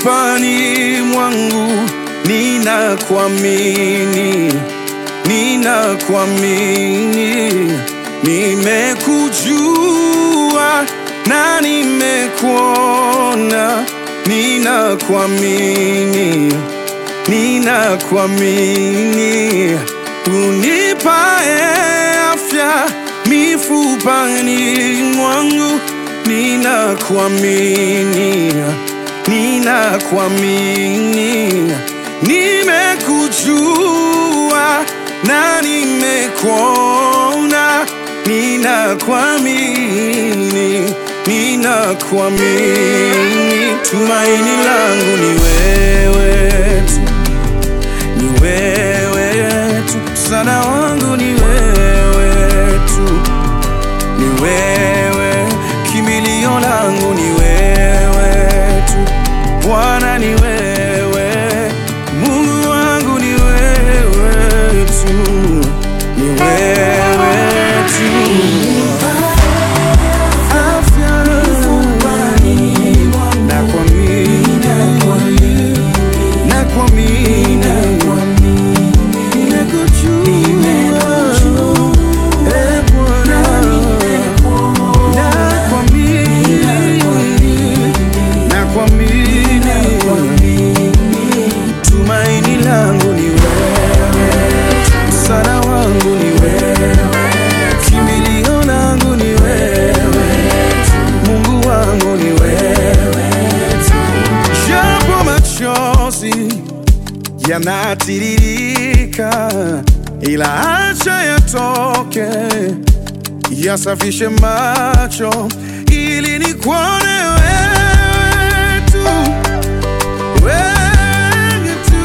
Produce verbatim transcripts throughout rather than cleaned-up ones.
mifupani mwangu ninakuamini, ninakuamini. Nimekujua na nimekuona, ninakuamini, ninakuamini. Unipae afya mifupani mwangu, ninakuamini, ninakuamini. Nimekujua na nimekuona, ninakuamini, ninakuamini. Tumaini langu ni wewe tu, ni wewe tu. Msaada wangu ni wewe tu, ni wewe. Kimbilio langu ni wewe tu, Bwana ni wewe. Mungu wangu ni wewe tu, ni wewe tu. Tumaini langu ni wewe, msaada wangu ni wewe, kimbilio langu ni wewe, Mungu wangu ni wewe. Japo machozi yanatiririka, ila acha yatoke, yasafishe macho ili nikuone wewe tu, wewe tu,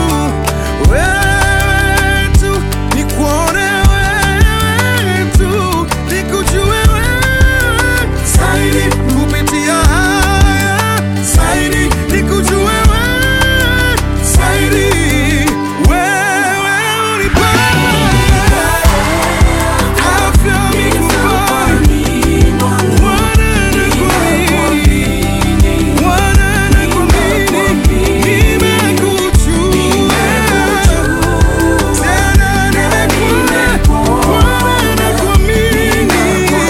wewe tu, nikuone wewe tu, nikujue wewe zaidi kupitia haya zaidi, nikujue wewe zaidi. Wewe unipae afya mifupani, Bwana nakuamini, Bwana nakuamini. Nimekujua tena nimekuona, Bwana nakuamini,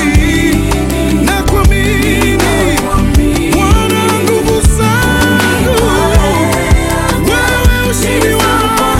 nakuamini. Bwana nguvu zangu, wewe ushindi wangu,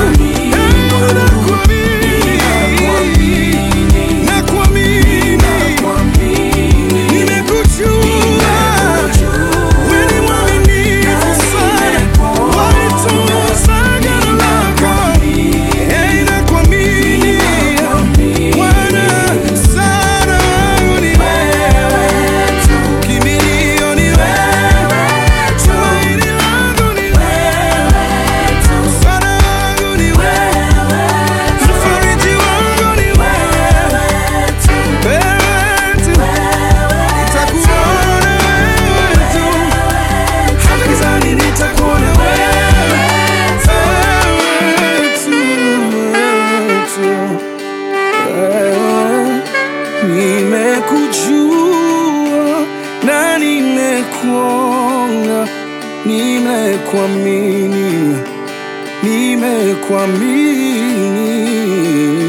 nakuamini, nakuamini. Nimekujua wewe ni mwaminifu sana, walitunza agano lako. Hey, nakuamini Bwana, msaada wangu ni wewe tu, kimbilio ni wewe, tumaini langu ni wewe tu, msaada wangu ni wewe, mfariji wangu ni wewe tu, wewe tu. Nitakuona wewe tu, hata gizani nitakuona wewe, wewe tu, wewe tu, wewe. Nimekujua na nimekuona, nimekuamini, nimekuamini.